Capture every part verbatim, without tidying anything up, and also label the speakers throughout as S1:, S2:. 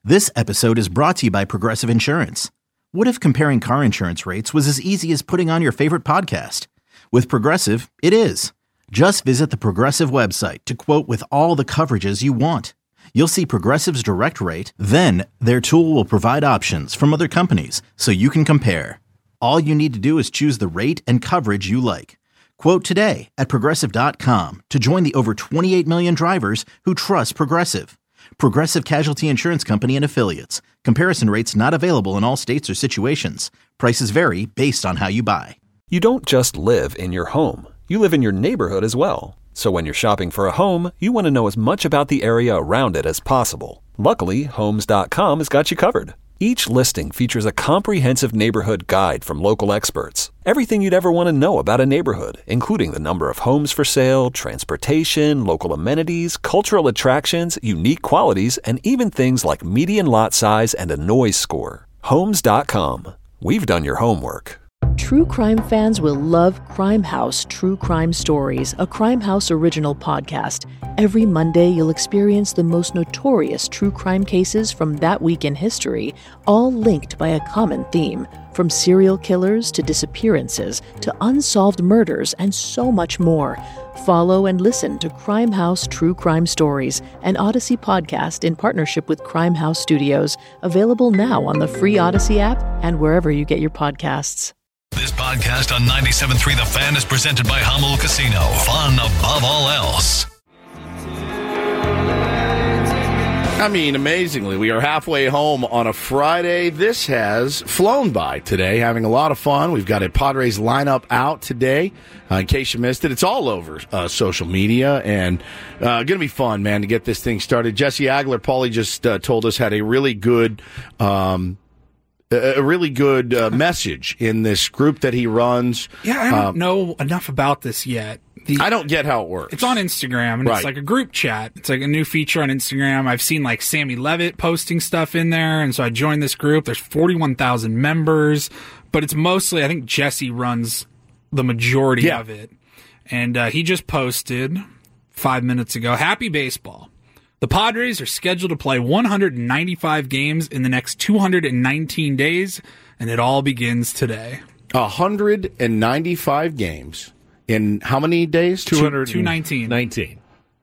S1: This episode is brought to you by Progressive Insurance. What if comparing car insurance rates was as easy as putting on your favorite podcast? With Progressive, it is. Just visit the Progressive website to quote with all the coverages you want. You'll see Progressive's direct rate, then their tool will provide options from other companies so you can compare. All you need to do is choose the rate and coverage you like. Quote today at Progressive dot com to join the over twenty-eight million drivers who trust Progressive. Progressive Casualty Insurance Company and Affiliates. Comparison rates not available in all states or situations. Prices vary based on how you buy.
S2: You don't just live in your home. You live in your neighborhood as well. So when you're shopping for a home, you want to know as much about the area around it as possible. Luckily, Homes dot com has got you covered. Each listing features a comprehensive neighborhood guide from local experts. Everything you'd ever want to know about a neighborhood, including the number of homes for sale, transportation, local amenities, cultural attractions, unique qualities, and even things like median lot size and a noise score. Homes dot com. We've done your homework.
S3: True crime fans will love Crime House True Crime Stories, a Crime House original podcast. Every Monday, you'll experience the most notorious true crime cases from that week in history, all linked by a common theme. From serial killers to disappearances to unsolved murders and so much more. Follow and listen to Crime House True Crime Stories, an Odyssey podcast in partnership with Crime House Studios, available now on the free Odyssey app and wherever you get your podcasts.
S4: This podcast on ninety-seven point three The Fan is presented by Hummel Casino. Fun above all else.
S5: I mean, amazingly, we are halfway home on a Friday. This has flown by today, having a lot of fun. We've got a Padres lineup out today. Uh, in case you missed it, it's all over uh, social media, and uh, going to be fun, man, to get this thing started. Jesse Agler, Paulie just uh, told us, had a really good um A really good uh, message in this group that he runs.
S6: Yeah, I don't
S5: uh,
S6: know enough about this yet. The,
S5: I don't get how it works.
S6: It's on Instagram, and
S5: right.
S6: It's like a group chat. It's like a new feature on Instagram. I've seen like Sammy Levitt posting stuff in there, and so I joined this group. There's forty-one thousand members, but it's mostly, I think Jesse runs the majority
S5: yeah.
S6: of it. And uh, he just posted five minutes ago, happy baseball. The Padres are scheduled to play one hundred ninety-five games in the next two hundred nineteen days, and it all begins today.
S5: one hundred ninety-five games in how many days?
S6: two nineteen.
S7: nineteen.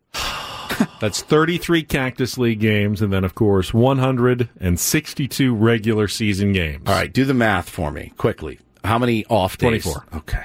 S7: That's thirty-three Cactus League games, and then, of course, one hundred sixty-two regular season games.
S5: All right, do the math for me quickly. How many off days?
S7: twenty-four.
S5: Okay.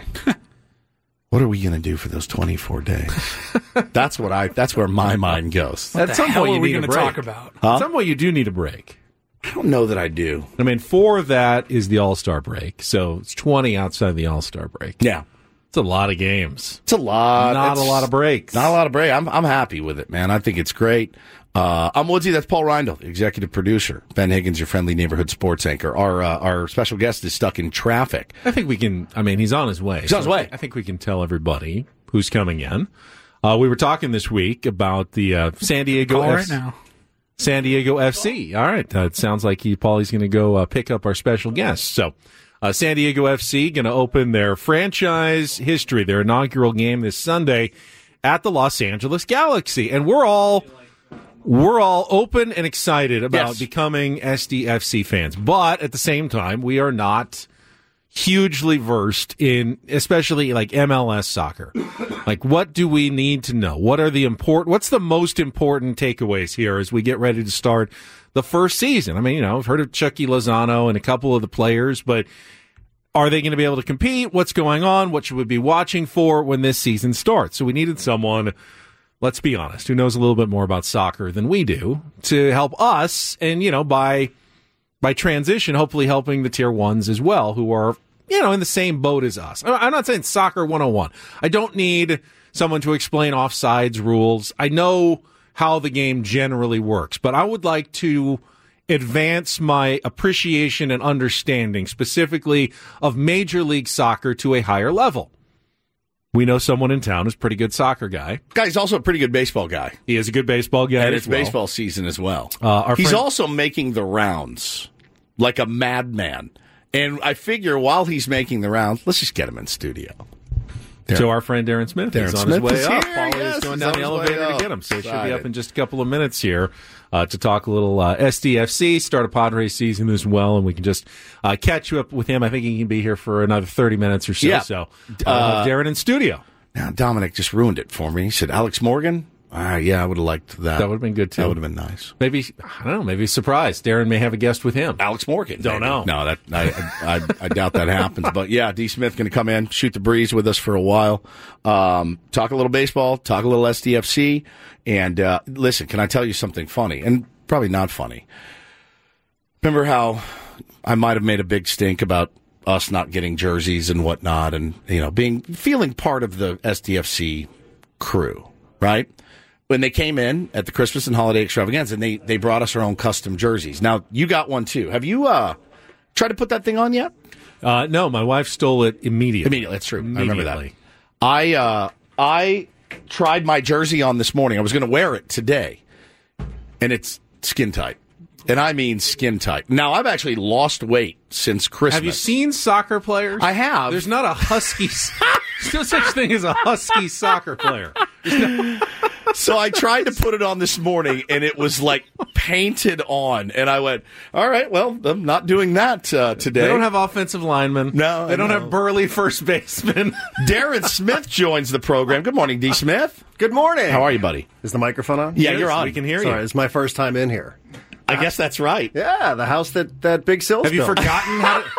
S5: What are we going to do for those twenty-four days? That's what I. That's where my mind goes.
S6: What
S7: At
S6: the
S7: some
S6: hell
S7: point,
S6: are
S7: you
S6: we
S7: need
S6: going
S7: a
S6: to
S7: break.
S6: talk about?
S5: Huh?
S7: At some point, you do need a break.
S5: I don't know that I do.
S7: I mean, four of that is the All-Star break, so it's twenty outside the All-Star break.
S5: Yeah.
S7: It's a lot of games.
S5: It's a lot.
S7: Not
S5: it's
S7: a lot of breaks.
S5: Not a lot of break. I'm I'm happy with it, man. I think it's great. Uh, I'm Woodsy. That's Paul Reindl, executive producer. Ben Higgins, your friendly neighborhood sports anchor. Our uh, our special guest is stuck in traffic.
S7: I think we can. I mean, he's on his way.
S5: He's on his way.
S7: I think we can tell everybody who's coming in. Uh, we were talking this week about the uh, San Diego
S6: Call
S7: F-
S6: right now.
S7: San Diego F C. All right, uh, it sounds like he Paulie's going to go uh, pick up our special guest. So, uh, San Diego F C going to open their franchise history, their inaugural game this Sunday at the Los Angeles Galaxy, and we're all we're all open and excited about
S5: Yes.
S7: becoming S D F C fans. But at the same time, we are not hugely versed in, especially like M L S soccer. Like, what do we need to know? What are the important, what's the most important takeaways here as we get ready to start the first season? I mean, you know, I've heard of Chucky Lozano and a couple of the players, but are they going to be able to compete? What's going on? What should we be watching for when this season starts? So we needed someone, let's be honest, who knows a little bit more about soccer than we do to help us, and, you know, by by transition, hopefully helping the tier ones as well, who are, you know, in the same boat as us. I'm not saying soccer one oh one. I don't need someone to explain offsides rules. I know how the game generally works, but I would like to advance my appreciation and understanding specifically of Major League Soccer to a higher level. We know someone in town who's a pretty good soccer guy.
S5: Guy's also a pretty good baseball guy.
S7: He is a good baseball guy.
S5: And
S7: as
S5: it's
S7: well.
S5: baseball season as well.
S7: Uh, our
S5: He's
S7: friend-
S5: also making the rounds like a madman. And I figure while he's making the rounds, let's just get him in studio. Darren.
S7: So our friend Darren Smith
S5: Darren
S7: is on
S5: Smith
S7: his way
S5: is
S7: up.
S5: here.
S7: Paulie
S5: Yes,
S7: is going
S5: he's
S7: down
S5: on
S7: the
S5: his
S7: elevator
S5: way
S7: to
S5: up.
S7: get him. So he should be
S5: Excited.
S7: up in just a couple of minutes here uh, to talk a little uh, S D F C, start a Padres season as well, and we can just uh, catch you up with him. I think he can be here for another thirty minutes or so.
S5: Yeah.
S7: So uh, uh, Darren in studio.
S5: Now, Dominic just ruined it for me. He said, Alex Morgan? Ah, yeah, I would have liked that.
S7: That would have been good, too.
S5: That would have been nice.
S7: Maybe, I don't know, maybe a surprise. Darren may have a guest with him.
S5: Alex Morgan.
S7: Don't
S5: maybe.
S7: know.
S5: No, that I, I, I doubt that happens. But yeah, D. Smith going to come in, shoot the breeze with us for a while, um, talk a little baseball, talk a little S D F C, and uh, listen. Can I tell you something funny? And probably not funny. Remember how I might have made a big stink about us not getting jerseys and whatnot, and you know, being feeling part of the S D F C crew, right? When they came in at the Christmas and holiday extravaganza, and they, they brought us our own custom jerseys. Now, you got one, too. Have you uh, tried to put that thing on yet?
S7: Uh, no, my wife stole it immediately.
S5: Immediately, that's true. I remember that. I, uh, I tried my jersey on this morning. I was going to wear it today, and it's skin tight. And I mean skin tight. Now, I've actually lost weight since Christmas.
S7: Have you seen soccer players?
S5: I have.
S7: There's not a husky... There's no such thing as a husky soccer player. No...
S5: So I tried to put it on this morning, and it was like painted on. And I went, all right, well, I'm not doing that uh, today.
S7: They don't have offensive linemen.
S5: No.
S7: They don't
S5: no.
S7: have burly first basemen.
S5: Darren Smith joins the program. Good morning, D. Smith.
S8: Good morning.
S5: How are you, buddy?
S8: Is the microphone on?
S5: Yeah,
S7: Yes,
S5: you're on.
S7: We can hear
S8: Sorry,
S7: you.
S8: it's my first time in here.
S5: I guess that's right.
S8: Yeah, the house that, that Big Sills
S7: Have you
S8: built.
S7: forgotten how to...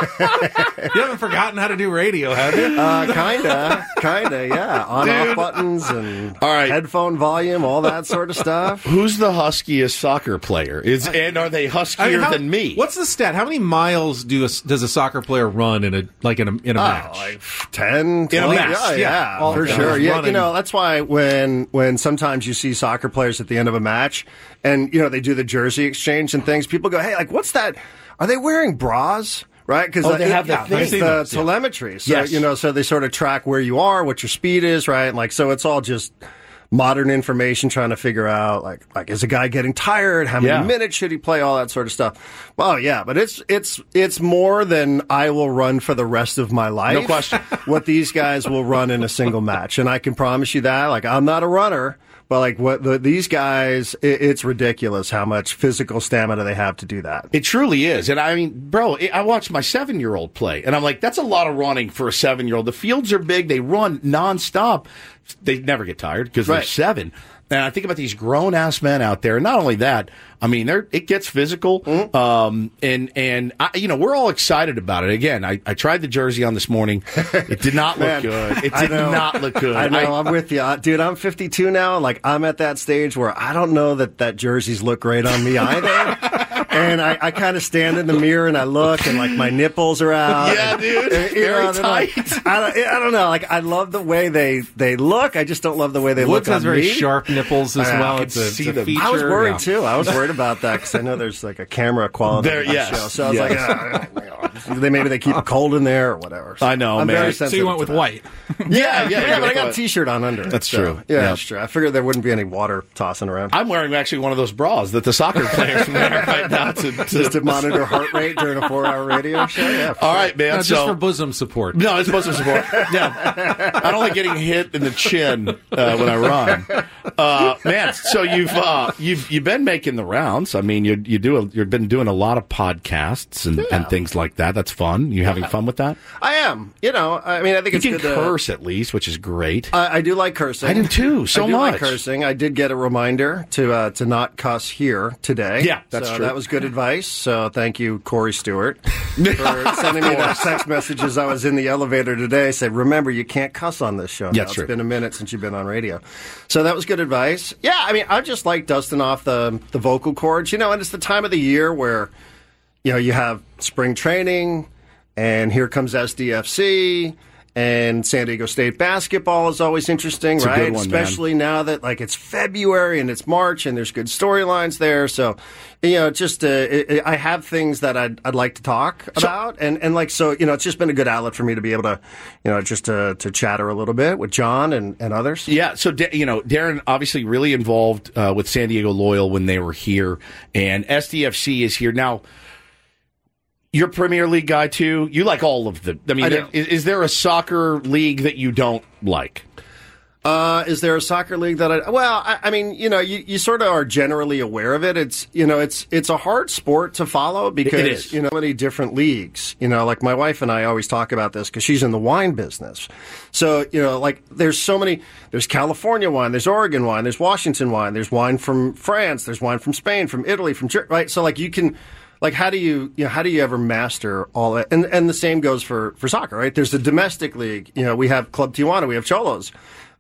S7: You haven't forgotten how to do radio, have you?
S8: Uh, kinda, kinda, yeah. On-off buttons and
S5: All right.
S8: headphone volume, all that sort of stuff.
S5: Who's the huskiest soccer player? Is and are they huskier
S7: I mean, how-
S5: than me?
S7: What's the stat? How many miles do a, does a soccer player run in a like in a in a
S8: Oh,
S7: match?
S8: like ten,
S5: In a
S8: twenty,
S5: match,
S8: yeah,
S7: yeah.
S8: yeah,
S7: All
S8: for
S7: the
S8: sure.
S7: guys
S8: Yeah,
S7: running.
S8: you know, that's why when when sometimes you see soccer players at the end of a match and, you know, they do the jersey exchange and things, people go, hey, like, what's that? Are they wearing bras? Right, because
S5: Oh, they have the thing.
S8: it's
S5: I've seen
S8: the
S5: those, yeah.
S8: telemetry. So
S5: Yes.
S8: you know, so they sort of track where you are, what your speed is, right? And like, so it's all just modern information, trying to figure out like, like is a guy getting tired? How many
S5: Yeah.
S8: minutes should he play? All that sort of stuff. Well, yeah, but it's it's it's more than I will run for the rest of my life.
S5: No question.
S8: What these guys will run in a single match, and I can promise you that. Like, I'm not a runner. But like what the, these guys, it, it's ridiculous how much physical stamina they have to do that.
S5: It truly is. And I mean, bro, it, I watched my seven-year-old play, and I'm like, that's a lot of running for a seven-year-old. The fields are big. They run nonstop. They never get tired because they're
S8: Right.
S5: seven. And I think about these grown-ass men out there. And not only that, I mean, they're, it gets physical.
S8: Mm-hmm.
S5: Um, and, and I, you know, we're all excited about it. Again, I, I tried the jersey on this morning. It did not look
S8: Man,
S5: good. It
S8: I
S5: did
S8: know.
S5: not look good.
S8: I know.
S5: I-
S8: I'm with you, Uh, dude. I'm fifty-two now. Like, I'm at that stage where I don't know that that jerseys look great on me either. And I, I kind of stand in the mirror and I look, and like my nipples are out.
S5: Yeah, dude.
S8: And, you
S5: Very
S8: know, they're like-
S5: tight.
S8: I, don't, I don't know. Like, I love the way they they look. I just don't love the way they
S7: Woods
S8: look
S7: has
S8: on
S7: very
S8: me.
S7: sharp nipples as
S8: I know,
S7: well.
S8: I
S7: It's
S5: can
S7: a, it's
S5: see
S7: a
S5: them.
S7: feature.
S8: I was worried
S7: Yeah.
S8: too. I was worried about that because I know there's like a camera quality
S5: There-
S8: of the
S5: yes.
S8: show. So I was
S5: Yes.
S8: like, ah, you know, they maybe they keep it cold in there or whatever. So
S5: I know,
S8: I'm
S5: man.
S8: Very
S5: So
S6: So
S8: sensitive
S6: you went
S8: to
S6: with
S8: that.
S6: white.
S5: yeah, yeah,
S8: Yeah, but I got
S5: yeah.
S8: a T-shirt on under. it,
S5: That's
S8: so,
S5: true.
S8: Yeah,
S5: Yeah.
S8: that's true. I figured there wouldn't be any water tossing around.
S5: I'm wearing actually one of those bras that the soccer players wear right now to, to
S8: Just to monitor heart rate during a four-hour radio show. Yeah. for
S5: All
S8: sure.
S5: right, man.
S7: No, just
S5: so
S7: for bosom support.
S5: no, it's supposed to support. Yeah, I don't like getting hit in the chin uh, when I run. Uh, man, so you've uh, you've you've been making the rounds. I mean, you you do a, you've been doing a lot of podcasts and, and things like that. That's fun. You having fun with that?
S8: I am. You know, I mean, I think
S5: You
S8: it's
S5: can
S8: good to
S5: curse at least, which is great.
S8: I, I do like cursing.
S5: I do too, so
S8: I do
S5: much.
S8: like cursing. I did get a reminder to uh, to not cuss here today.
S5: Yeah, that's
S8: so
S5: true.
S8: That was good advice. So thank you, Corey Stewart, for sending me that text message as I was in the elevator today. Said, remember, you can't cuss on this show.
S5: Yeah,
S8: now.
S5: that's true.
S8: It's been a minute since you've been on radio. So that was good advice. Yeah, I mean, I just like dusting off the the vocal cords, you know, and it's the time of the year where, you know, you have spring training, and here comes S D F C, and San Diego State basketball is always interesting,
S5: a
S8: right?
S5: good one, man.
S8: Especially now that like it's February and it's March and there's good storylines there. So, you know, just uh, it, it- I have things that I'd, I'd like to talk about, and and like so, you know, it's just been a good outlet for me to be able to, you know, just to to chatter a little bit with John and, and others.
S5: Yeah, so Da- you know, Darren obviously really involved uh, with San Diego Loyal when they were here, and S D F C is here now. You're a Premier League guy, too? You like all of them. I mean,
S8: I
S5: is, is there a soccer league that you don't like?
S8: Uh, is there a soccer league that I, well, I, I mean, you know, you, you sort of are generally aware of it. It's, you know, it's, it's a hard sport to follow because, you know, many different leagues, you know, like my wife and I always talk about this because she's in the wine business. So, you know, like there's so many, there's California wine, there's Oregon wine, there's Washington wine, there's wine from France, there's wine from Spain, from Italy, from, right? So like you can, Like, how do you, you know, how do you ever master all that? And, and the same goes for, for soccer, right? There's the domestic league. You know, we have Club Tijuana, we have Cholos.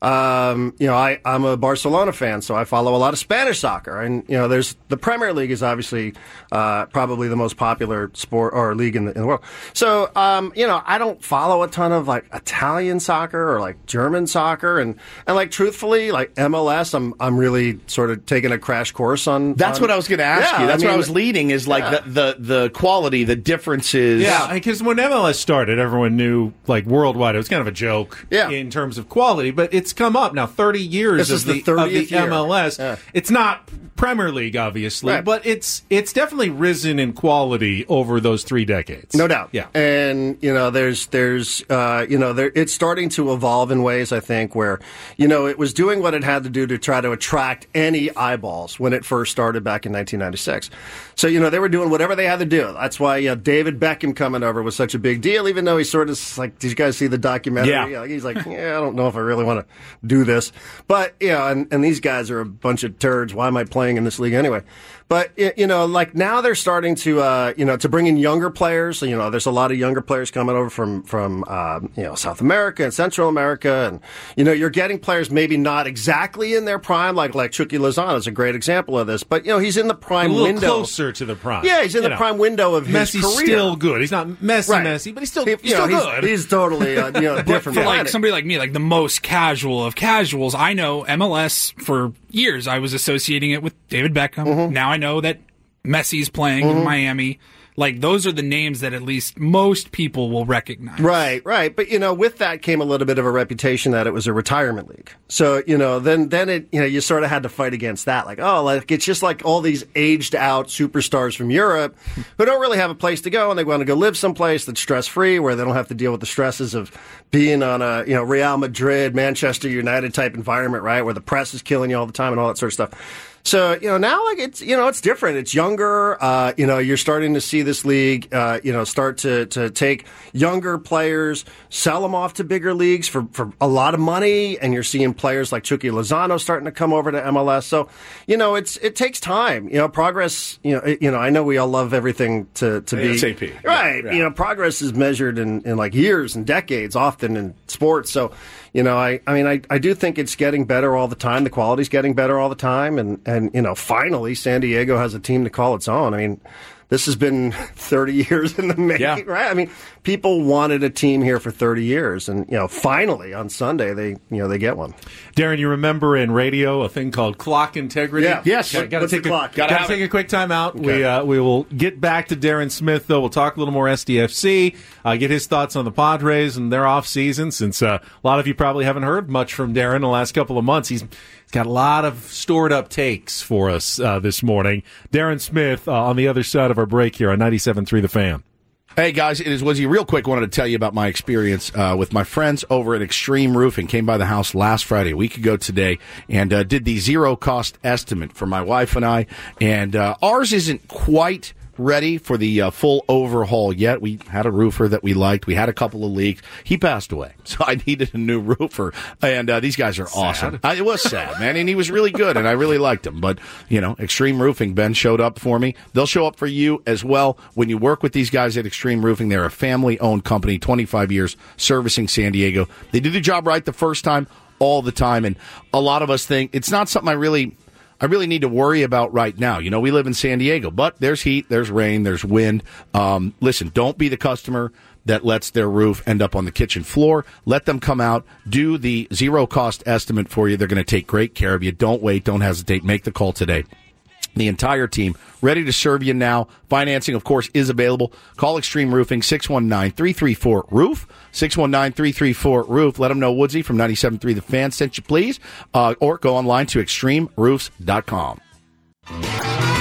S8: Um, you know, I, I'm a Barcelona fan, so I follow a lot of Spanish soccer. And, you know, there's the Premier League is obviously uh, probably the most popular sport or league in the, in the world. So, um, you know, I don't follow a ton of like Italian soccer or like German soccer. And, and like, truthfully, like M L S, I'm I'm really sort of taking a crash course on.
S5: That's
S8: on,
S5: what I was going to ask
S8: yeah,
S5: you. That's
S8: I mean,
S5: what I was leading is like
S8: yeah.
S5: the, the, the quality, the differences.
S7: Yeah, because when M L S started, everyone knew, like, worldwide, it was kind of a joke
S8: yeah.
S7: in terms of quality, but it's come up now. thirty years
S8: This
S7: of
S8: is the
S7: the, of
S8: thirtieth
S7: the
S8: year.
S7: M L S.
S8: Yeah.
S7: It's not Premier League, obviously,
S8: Right.
S7: but it's it's definitely risen in quality over those three decades.
S8: No doubt.
S7: Yeah.
S8: And, you know, there's, there's, uh, you know, there, it's starting to evolve in ways, I think, where, you know, it was doing what it had to do to try to attract any eyeballs when it first started back in nineteen ninety-six. So, you know, they were doing whatever they had to do. That's why, you know, David Beckham coming over was such a big deal, even though he sort of like, did you guys see the documentary?
S7: Yeah.
S8: Like, he's like, yeah, I don't know if I really want to do this. But, you know, and, and these guys are a bunch of turds. Why am I playing in this league anyway? But, you know, like now they're starting to, uh, you know, to bring in younger players. So, you know, there's a lot of younger players coming over from, from, uh, you know, South America and Central America. And, you know, you're getting players maybe not exactly in their prime, like, like Chucky Lozano is a great example of this. But, you know, he's in the prime
S7: a little
S8: window.
S7: closer to the prime.
S8: Yeah, he's in
S7: You
S8: the
S7: know.
S8: prime window of his
S7: Messi's
S8: career.
S7: still good. He's not Messi,
S8: Right.
S7: Messi, but he's still,
S8: He-
S7: he's
S8: you know,
S7: still
S8: he's,
S7: good.
S8: he's totally, uh, you know,
S6: But
S8: different
S6: for like
S8: planet.
S6: somebody like me, like the most casual of casuals, I know M L S for years. I was associating it with David Beckham.
S8: Mm-hmm.
S6: Now I know that Messi's playing in Miami. Like, those are the names that at least most people will recognize.
S8: Right, right. But, you know, with that came a little bit of a reputation that it was a retirement league. So, you know, then, then it, you know, you sort of had to fight against that. Like, oh, like, it's just like all these aged out superstars from Europe who don't really have a place to go and they want to go live someplace that's stress free where they don't have to deal with the stresses of being on a, you know, Real Madrid, Manchester United type environment, right? Where the press is killing you all the time and all that sort of stuff. So, you know, now, like, it's, you know, it's different. It's younger. Uh, you know, you're starting to see this league, uh, you know, start to, to take younger players, sell them off to bigger leagues for, for a lot of money. And you're seeing players like Chucky Lozano starting to come over to M L S. So, you know, it's, it takes time. You know, progress, you know, it, you know, I know we all love everything to, to be.
S5: A S A P.
S8: Right.
S5: Yeah.
S8: You know, progress is measured in, in like years and decades often in sports. So, you know, I, I mean, I, I do think it's getting better all the time. The quality's getting better all the time. And, and, you know, finally San Diego has a team to call its own. I mean, this has been thirty years in the making,
S5: Yeah.
S8: right? I mean, people wanted a team here for thirty years. And, you know, finally on Sunday, they, you know, they get one.
S7: Darren, you remember in radio a thing called clock integrity?
S8: Yeah.
S5: Yes.
S7: Got to
S8: What's
S7: take
S8: the
S7: a,
S8: clock?
S7: Gotta
S5: Gotta have
S7: take
S5: it.
S7: a quick time out.
S8: Okay.
S7: We uh, we will get back to Darren Smith, though. We'll talk a little more S D F C, uh, get his thoughts on the Padres and their off season, since uh, a lot of you probably haven't heard much from Darren the last couple of months. He's He's got a lot of stored up takes for us uh, this morning. Darren Smith uh, on the other side of our break here on ninety-seven point three The Fan.
S5: Hey, guys, it is Woodsy. Real quick, wanted to tell you about my experience uh, with my friends over at Extreme Roofing. Came by the house last Friday, a week ago today, and uh, did the zero-cost estimate for my wife and I. And uh, ours isn't quite ready for the uh, full overhaul yet. We had a roofer that we liked. We had a couple of leaks. He passed away, so I needed a new roofer. And uh, these guys are awesome. I, it was sad, man, and he was really good, and I really liked him. But, you know, Extreme Roofing, Ben showed up for me. They'll show up for you as well. When you work with these guys at Extreme Roofing, they're a family-owned company, twenty-five years, servicing San Diego. They do the job right the first time, all the time, and a lot of us think it's not something I really... I really need to worry about right now. You know, we live in San Diego, but there's heat, there's rain, there's wind. Um, listen, don't be the customer that lets their roof end up on the kitchen floor. Let them come out, do the zero-cost estimate for you. They're going to take great care of you. Don't wait. Don't hesitate. Make the call today. The entire team ready to serve you now. Financing, of course, is available. Call Extreme Roofing, six one nine, three three four, roof, six one nine, three three four, roof. Let them know Woodsy from ninety-seven point three The Fan sent you, please. Uh, or go online to extreme roofs dot com.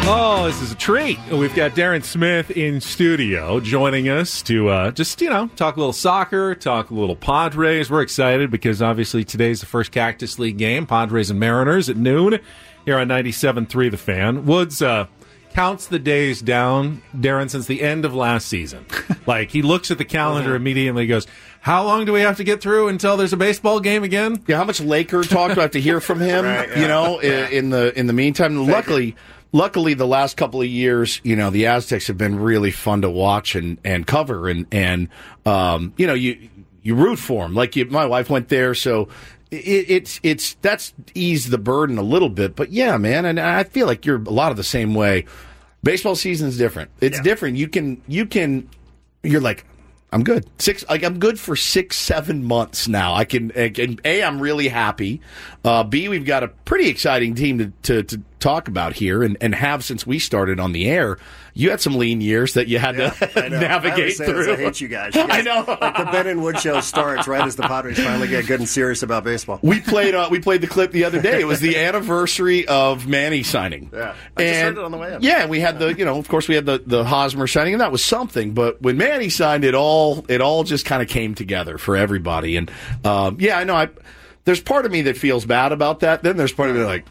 S7: Oh, this is a treat. We've got Darren Smith in studio joining us to uh, just, you know, talk a little soccer, talk a little Padres. We're excited because obviously today's the first Cactus League game, Padres and Mariners at noon here on ninety-seven point three The Fan. Woods uh, counts the days down, Darren, since the end of last season. Like, he looks at the calendar immediately and goes, how long do we have to get through until there's a baseball game again?
S5: Yeah, how much Laker talk do I have to hear from him,
S8: Right, yeah.
S5: you know, in, in the in the meantime? Luckily... Luckily, the last couple of years, you know, the Aztecs have been really fun to watch and, and cover, and and um, you know, you you root for them. Like you, my wife went there, so it, it's it's that's eased the burden a little bit. But yeah, man, and I feel like you're a lot of the same way. Baseball season's different. It's
S8: Yeah.
S5: different. You can you can you're like, I'm good. Six, like I'm good for six, seven months now. I can, I can A, I'm really happy. Uh, B, we've got a pretty exciting team to, to, to talk about here and, and have since we started on the air. You had some lean years that you had
S8: Yeah,
S5: to
S8: I know.
S5: navigate
S8: I always say
S5: through.
S8: this, I hate you guys. You guys.
S5: I know.
S8: Like the Ben and Wood show starts right as the Padres finally get good and serious about baseball.
S5: We played. Uh, we played the clip the other day. It was the anniversary of Manny signing.
S8: Yeah, I just heard it on the way in.
S5: Yeah, we had the. You know, of course, we had the the Hosmer signing, and that was something. But when Manny signed, it all it all just kind of came together for everybody. And um, yeah, I know. I there's part of me that feels bad about that. Then there's part of me like,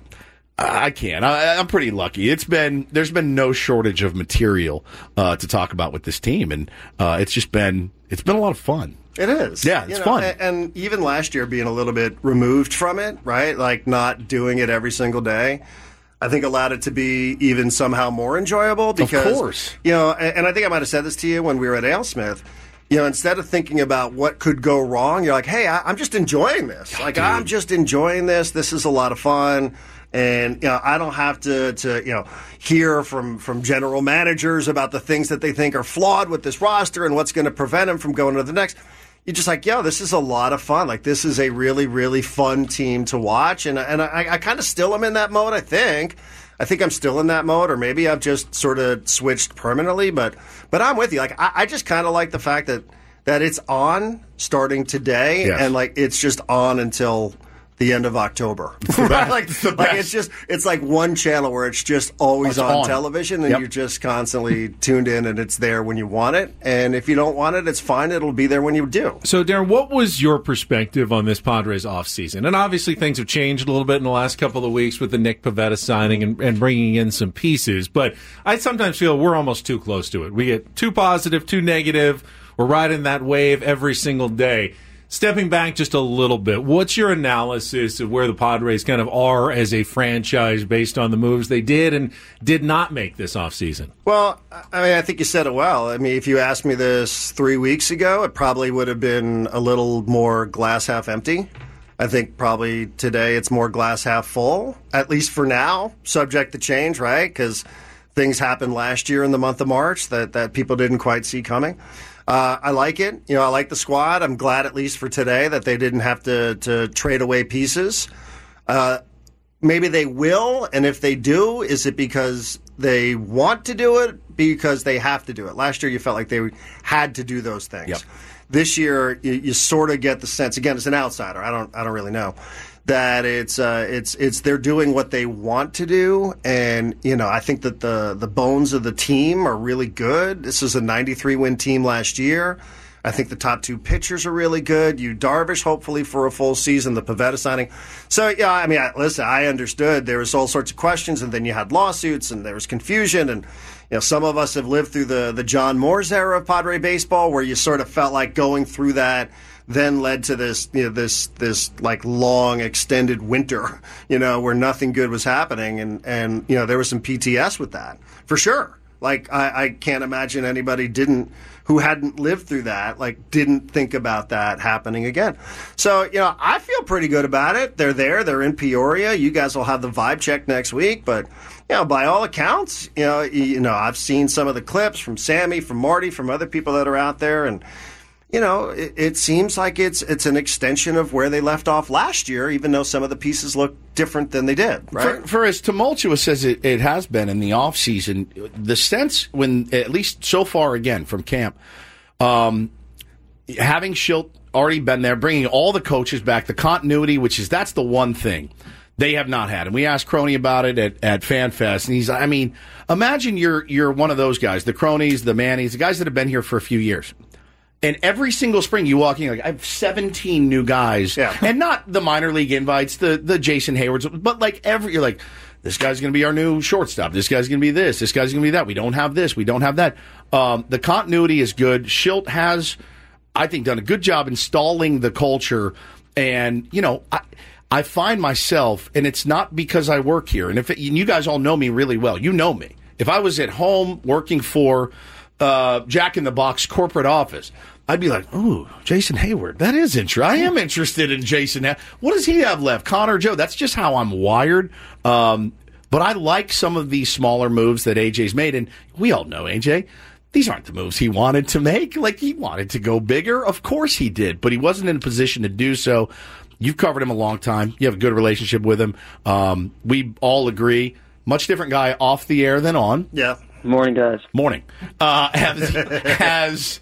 S5: I can't. I, I'm pretty lucky. It's been there's been no shortage of material uh, to talk about with this team, and uh, it's just been it's been a lot of fun.
S8: It is.
S5: Yeah,
S8: You
S5: it's
S8: know,
S5: fun.
S8: And, and even last year being a little bit removed from it, right? Like not doing it every single day, I think allowed it to be even somehow more enjoyable because,
S5: course.
S8: you know, and, and I think I might have said this to you when we were at AleSmith. You know, instead of thinking about what could go wrong, you're like, hey, I, I'm just enjoying this. Like,
S5: dude.
S8: I'm just enjoying this. This is a lot of fun. And, you know, I don't have to, to, you know, hear from, from general managers about the things that they think are flawed with this roster and what's going to prevent them from going to the next. You're just like, yo, this is a lot of fun. Like, this is a really, really fun team to watch. And, and I, I kind of still am in that mode, I think. I think I'm still in that mode, or maybe I've just sort of switched permanently. But but I'm with you. Like I, I just kind of like the fact that that it's on starting today,
S5: Yes.
S8: and like it's just on until the end of October. Right? Like,
S5: It's the
S8: like
S5: best.
S8: it's just it's like one channel where it's just always
S5: It's
S8: on,
S5: on.
S8: television, and
S5: Yep.
S8: you're just constantly tuned in, and it's there when you want it. And if you don't want it, it's fine. It'll be there when you do.
S7: So, Darren, what was your perspective on this Padres offseason? And obviously things have changed a little bit in the last couple of weeks with the Nick Pivetta signing and, and bringing in some pieces. But I sometimes feel we're almost too close to it. We get too positive, too negative. We're riding that wave every single day. Stepping back just a little bit, what's your analysis of where the Padres kind of are as a franchise based on the moves they did and did not make this offseason?
S8: Well, I mean, I think you said it well. I mean, if you asked me this three weeks ago, it probably would have been a little more glass half empty. I think probably today it's more glass half full, at least for now, subject to change, right? Because things happened last year in the month of March that, that people didn't quite see coming. Uh, I like it. You know, I like the squad. I'm glad, at least for today, that they didn't have to, to trade away pieces. Uh, maybe they will, and if they do, is it because they want to do it? Because they have to do it. Last year, you felt like they had to do those things.
S5: Yep.
S8: This year, you, you sort of get the sense. Again, as an outsider, I don't, I don't really know that it's, uh, it's, it's they're doing what they want to do, and you know, I think that the the bones of the team are really good. This is a ninety-three win team last year. I think the top two pitchers are really good. You Darvish, hopefully for a full season. The Pivetta signing. So yeah, I mean, I, listen, I understood there was all sorts of questions, and then you had lawsuits, and there was confusion, and you know, some of us have lived through the the John Moores era of Padre baseball, where you sort of felt like going through that then led to this, you know, this this like long extended winter, you know, where nothing good was happening, and and you know there was some P T S with that for sure. Like I, I can't imagine anybody didn't who hadn't lived through that, like didn't think about that happening again. So you know, I feel pretty good about it. They're there. They're in Peoria. You guys will have the vibe check next week, but. You know, by all accounts, you know, you know, I've seen some of the clips from Sammy, from Marty, from other people that are out there, and you know, it, it seems like it's it's an extension of where they left off last year, even though some of the pieces look different than they did. Right?
S5: For, for as tumultuous as it, it has been in the off season, the sense when at least so far again from camp, um, having Schilt already been there, bringing all the coaches back, the continuity, which is that's the one thing They have not had. And we asked Crony about it at, at FanFest, and he's, I mean, imagine you're you're one of those guys, the Cronies, the Mannies, the guys that have been here for a few years. And every single spring you walk in, like, I have seventeen new guys.
S8: Yeah.
S5: And not the minor league invites, the, the Jason Haywards, but like every, you're like, this guy's going to be our new shortstop. This guy's going to be this. This guy's going to be that. We don't have this. We don't have that. Um, the continuity is good. Schilt has, I think, done a good job installing the culture. And, you know, I, I find myself, and it's not because I work here, and if it, and you guys all know me really well. You know me. If I was at home working for uh, Jack in the Box corporate office, I'd be like, ooh, Jason Hayward. That is interesting. I am interested in Jason. What does he have left? Connor Joe. That's just how I'm wired. Um, but I like some of these smaller moves that A J's made. And we all know A J. These aren't the moves he wanted to make. Like, he wanted to go bigger. Of course he did. But he wasn't in a position to do so. You've covered him a long time. You have a good relationship with him. Um, we all agree. Much different guy off the air than on.
S8: Yeah.
S9: Morning, guys.
S5: Morning. Uh, has... has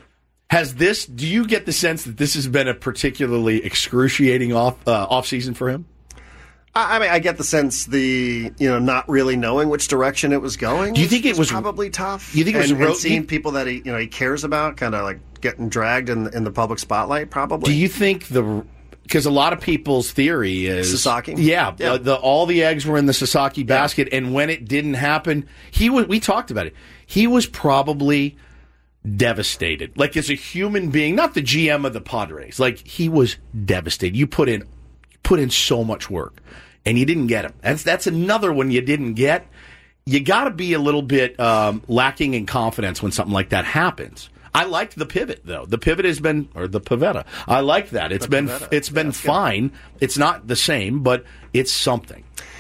S5: Has this, do you get the sense that this has been a particularly excruciating off uh, off season for him?
S8: I, I mean, I get the sense the, you know, not really knowing which direction it was going.
S5: Do you think it was
S8: probably tough?
S5: You think it was
S8: and,
S5: ro-
S8: and seeing
S5: you,
S8: people that he, you know, he cares about kind of like getting dragged in, in the public spotlight, probably?
S5: Do you think the, because a lot of people's theory is
S8: Sasaki?
S5: Yeah,
S8: yeah.
S5: Uh, the, all the eggs were in the Sasaki basket, yeah. And when it didn't happen, he was, we talked about it, he was probably devastated. Like, as a human being, not the G M of the Padres. Like, he was devastated. You put in put in so much work, and you didn't get him. That's that's another one you didn't get. You got to be a little bit um, lacking in confidence when something like that happens. I liked the pivot, though. The pivot has been, or the pivetta. I like that. It's
S8: the
S5: been
S8: pivetta.
S5: it's been
S8: yeah,
S5: fine.
S8: Good.
S5: It's not the same, but it's something.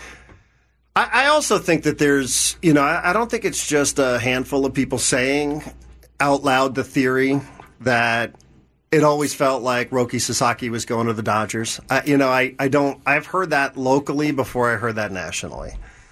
S8: I, I also think that there's, you know, I, I don't think it's just a handful of people saying out loud the theory that it always felt like Roki Sasaki was going to the Dodgers. Uh, you know, I, I don't, I've heard that locally before I heard that nationally.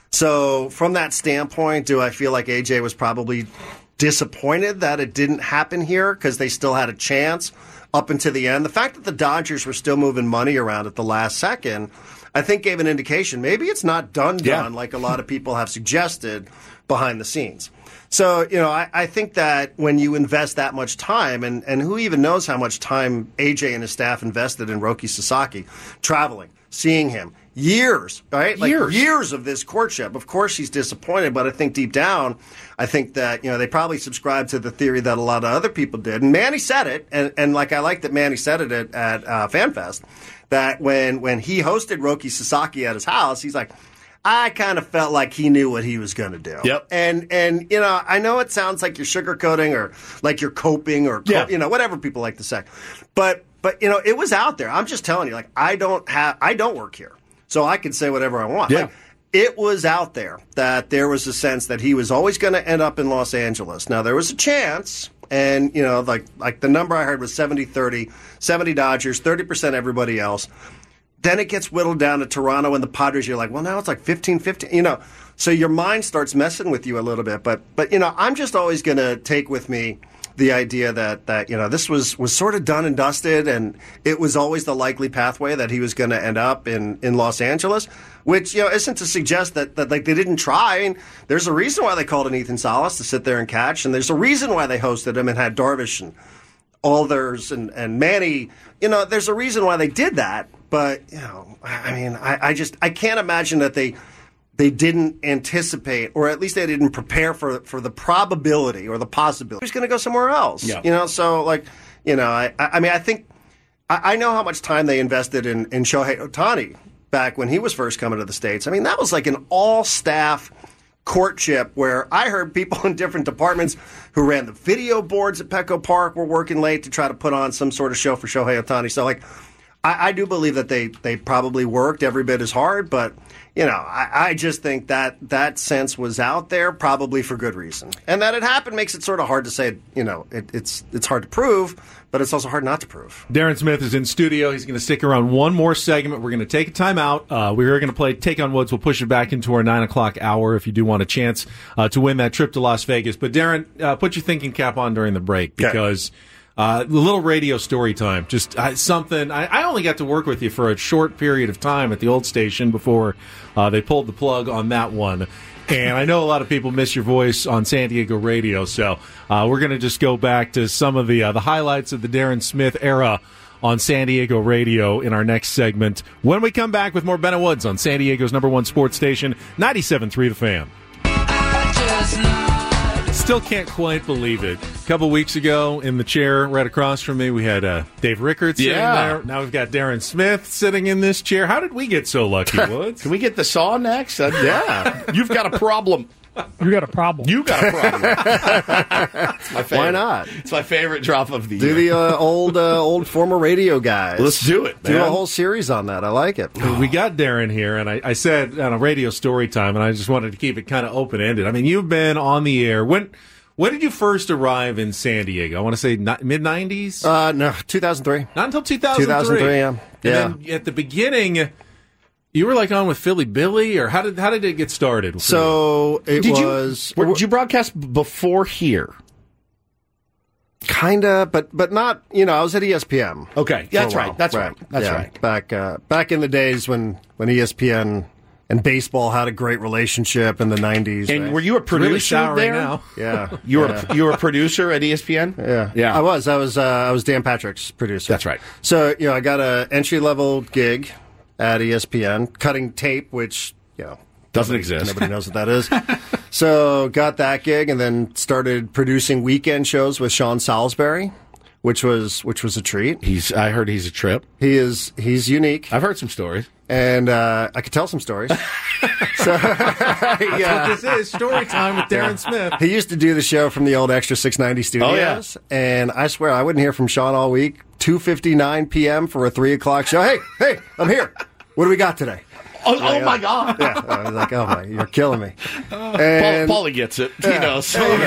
S8: So from that standpoint, do I feel like A J was probably disappointed that it didn't happen here because they still had a chance up until the end? The fact that the Dodgers were still moving money around at the last second, I think gave an indication maybe it's not done done yeah. like a lot of people have suggested behind the scenes. So, you know, I, I think that when you invest that much time, and, and who even knows how much time A J and his staff invested in Roki Sasaki, traveling, seeing him, years, right? Like
S5: years.
S8: years of this courtship. Of course he's disappointed, but I think deep down, I think that, you know, they probably subscribe to the theory that a lot of other people did. And Manny said it, and, and like I like that Manny said it at, at uh, FanFest, that when, when he hosted Roki Sasaki at his house, he's like, I kind of felt like he knew what he was going to do.
S5: Yep.
S8: And, and you know, I know it sounds like you're sugarcoating or like you're coping or,
S5: yeah.
S8: you know, whatever people like to say. But, but you know, it was out there. I'm just telling you, like, I don't have, I don't work here. So I can say whatever I want.
S5: Yeah.
S8: Like, it was out there that there was a sense that he was always going to end up in Los Angeles. Now, there was a chance, and, you know, like like the number I heard was seventy thirty, seventy Dodgers, thirty percent everybody else. Then it gets whittled down to Toronto and the Padres. You're like, well, now it's like fifteen fifteen, you know. So your mind starts messing with you a little bit. But, but you know, I'm just always going to take with me the idea that, that you know, this was, was sort of done and dusted, and it was always the likely pathway that he was going to end up in, in Los Angeles, which, you know, isn't to suggest that, that like they didn't try. And there's a reason why they called in Ethan Salas to sit there and catch, and there's a reason why they hosted him and had Darvish and Alders and, and Manny. You know, there's a reason why they did that. But, you know, I mean, I, I just I can't imagine that they they didn't anticipate, or at least they didn't prepare for for the probability or the possibility he's going to go somewhere else.
S5: Yeah.
S8: You know, so like, you know, I I mean, I think I, I know how much time they invested in in Shohei Ohtani back when he was first coming to the States. I mean, that was like an all staff courtship where I heard people in different departments who ran the video boards at Petco Park were working late to try to put on some sort of show for Shohei Ohtani. So like, I, I do believe that they, they probably worked every bit as hard, but you know, I, I just think that that sense was out there probably for good reason. And that it happened makes it sort of hard to say, you know, it, it's it's hard to prove, but it's also hard not to prove.
S7: Darren Smith is in studio. He's going to stick around one more segment. We're going to take a timeout. Uh, we are going to play Take on Woods. We'll push it back into our nine o'clock hour if you do want a chance uh, to win that trip to Las Vegas. But Darren, uh, put your thinking cap on during the break because Uh, a little radio story time. Just uh, something. I, I only got to work with you for a short period of time at the old station before uh, they pulled the plug on that one. And I know a lot of people miss your voice on San Diego radio, so uh, we're going to just go back to some of the uh, the highlights of the Darren Smith era on San Diego radio in our next segment when we come back with more Ben and Woods on San Diego's number one sports station, ninety-seven point three The Fan. Still can't quite believe it. A couple weeks ago, in the chair right across from me, we had uh, Dave Rickert sitting
S5: Yeah.
S7: there. Now we've got Darren Smith sitting in this chair. How did we get so lucky, Woods?
S5: Can we get the saw next? Uh, yeah. You've got a problem.
S9: You got a problem.
S5: You got a problem. It's my favorite.
S8: Why not?
S5: It's my favorite drop of the
S8: Do
S5: year.
S8: the uh, old uh, old former radio guys.
S5: Let's do it,
S8: Do
S5: man.
S8: a whole series on that. I like it.
S7: We got Darren here, and I, I said on a radio story time, and I just wanted to keep it kind of open ended. I mean, you've been on the air. When when did you first arrive in San Diego? I want to say mid nineties.
S8: Uh, no, two thousand three.
S7: Not until two thousand three.
S8: two thousand three, yeah.
S7: And
S8: Yeah.
S7: then at the beginning, you were like on with Philly Billy, or how did how did it get started?
S8: So it
S5: Did
S8: was
S5: you, did you broadcast before here?
S8: kind of, but but not. You know, I was at E S P N.
S5: Okay,
S8: for a
S5: that's
S8: while.
S5: right. That's right. That's
S8: Yeah.
S5: right.
S8: Back uh, back in the days when when E S P N and baseball had a great relationship in the nineties.
S5: And
S8: right?
S5: were you a producer
S7: really sour
S5: there?
S7: right now.
S8: Yeah,
S5: You were
S8: yeah.
S5: a, you were a producer at E S P N?
S8: Yeah,
S5: Yeah.
S8: I was. I was. Uh, I was Dan Patrick's producer.
S5: That's right.
S8: So you know, I got a entry level gig at E S P N, cutting tape, which you know
S5: Doesn't exist.
S8: nobody knows what that is. So got that gig, and then started producing weekend shows with Sean Salisbury, which was which was a treat.
S5: He's. I heard he's a trip.
S8: He is he's unique,
S5: I've heard some stories.
S8: and uh, I could tell some stories. so yeah.
S7: What this is story time with Darren Smith.
S8: He used to do the show from the old Extra six ninety studios, and I swear I wouldn't hear from Sean all week. two fifty-nine p.m. for a three o'clock show. Hey, hey, I'm here. What do we got today?
S5: Oh, oh my God!
S8: Yeah, I was like, oh my, you're killing me.
S5: Paul,
S8: And
S5: Paulie gets it. He knows.
S8: every,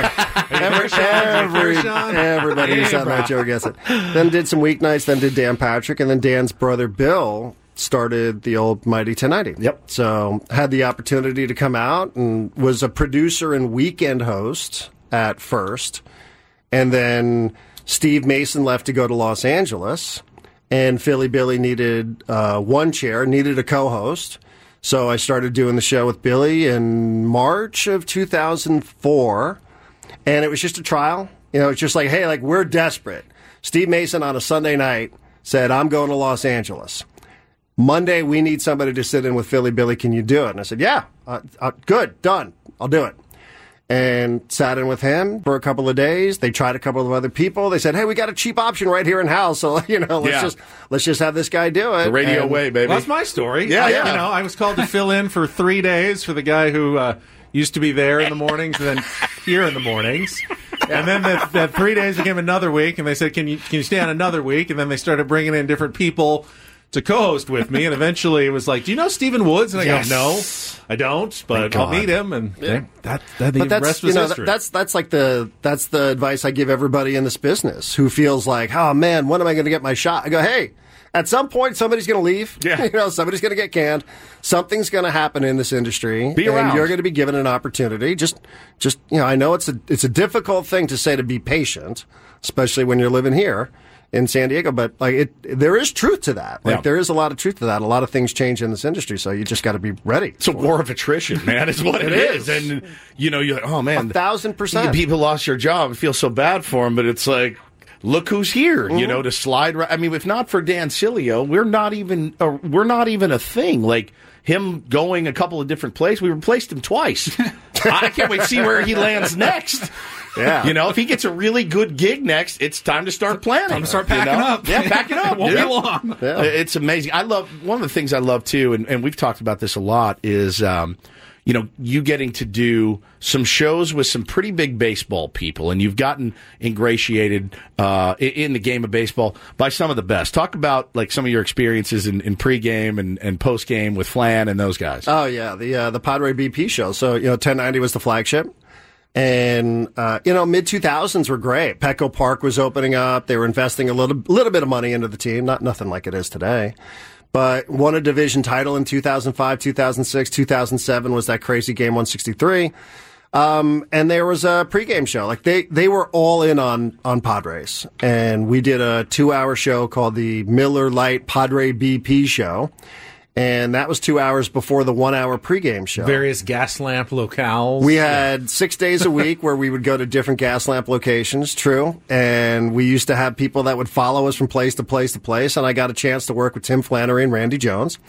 S8: every, everybody who's on that show gets it. Then did some weeknights. Then did Dan Patrick, and then Dan's brother Bill started the old Mighty ten ninety.
S5: Yep.
S8: So had the opportunity to come out and was a producer and weekend host at first, and then Steve Mason left to go to Los Angeles, and Philly Billy needed uh, one chair, needed a co-host. So I started doing the show with Billy in March of two thousand four, and it was just a trial. You know, it's just like, hey, like we're desperate. Steve Mason on a Sunday night said, I'm going to Los Angeles. Monday, we need somebody to sit in with Philly Billy. Can you do it? And I said, yeah, uh, uh, good, done. I'll do it. And sat in with him for a couple of days. They tried a couple of other people. They said, hey, we got a cheap option right here in house. So, you know, let's
S5: Yeah.
S8: just let's just have this guy do it.
S5: The radio
S8: And-
S5: way, baby.
S7: Well, that's my story.
S5: Yeah,
S7: I,
S5: yeah.
S7: You know, I was called to fill in for three days for the guy who uh, used to be there in the mornings and then here in the mornings. And then that, that three days became another week, and they said, "Can you can you stay on another week?" And then they started bringing in different people to co-host with me, and eventually it was like, "Do you know Stephen Woods?" And I
S5: Yes.
S7: go, "No, I don't, but
S8: Thank
S7: I'll
S8: God.
S7: meet him." And yeah. that, that the
S8: But that's
S7: rest
S8: you
S7: was
S8: know
S7: history.
S8: that's that's like the that's the advice I give everybody in this business who feels like, oh man, when am I going to get my shot? I go, hey, at some point somebody's going to leave.
S5: Yeah.
S8: you know, somebody's going to get canned. Something's going to happen in this industry,
S5: Be
S8: and
S5: around.
S8: you're going to be given an opportunity. Just just you know, I know it's a it's a difficult thing to say to be patient, especially when you're living here in San Diego, but like it, there is truth to that. Like
S5: Yeah.
S8: there is a lot of truth to that. A lot of things change in this industry, so you just got to be ready.
S5: It's a war of attrition, man. Is what it
S8: It
S5: is.
S8: is.
S5: And you know, you're like, oh man,
S8: A thousand percent.
S5: People lost your job. I feel so bad for them, but it's like, look who's here.
S8: Mm-hmm.
S5: You know, to slide. Right. I mean, if not for Dan Cilio, we're not even. Uh, we're not even a thing. Like him going a couple of different places, we replaced him twice. I can't wait to see where he lands next.
S8: Yeah.
S5: You know, if he gets a really good gig next, it's time to start planning.
S6: Time to start
S5: you
S6: packing
S5: know?
S6: up.
S5: Yeah, packing up.
S6: It won't
S5: dude.
S6: be long.
S8: Yeah.
S5: It's amazing. I love one of the things I love too, and, and we've talked about this a lot. Is um, you know, you getting to do some shows with some pretty big baseball people, and you've gotten ingratiated uh, in, in the game of baseball by some of the best. Talk about like some of your experiences in, in pregame and, and postgame with Flan and those guys.
S8: Oh yeah, the uh, the Padre B P show. So you know, ten ninety was the flagship, and uh, you know, mid two thousands were great. Petco Park was opening up. They were investing a little little bit of money into the team, not nothing like it is today. But won a division title in two thousand five, two thousand six, two thousand seven was that crazy game one sixty-three. Um, and there was a pregame show. Like they, they were all in on, on Padres. And we did a two hour show called the Miller Lite Padre B P show. And that was two hours before the one hour pregame show.
S7: Various gas lamp locales.
S8: We had six days a week where we would go to different gas lamp locations, true. And we used to have people that would follow us from place to place to place. And I got a chance to work with Tim Flannery and Randy Jones.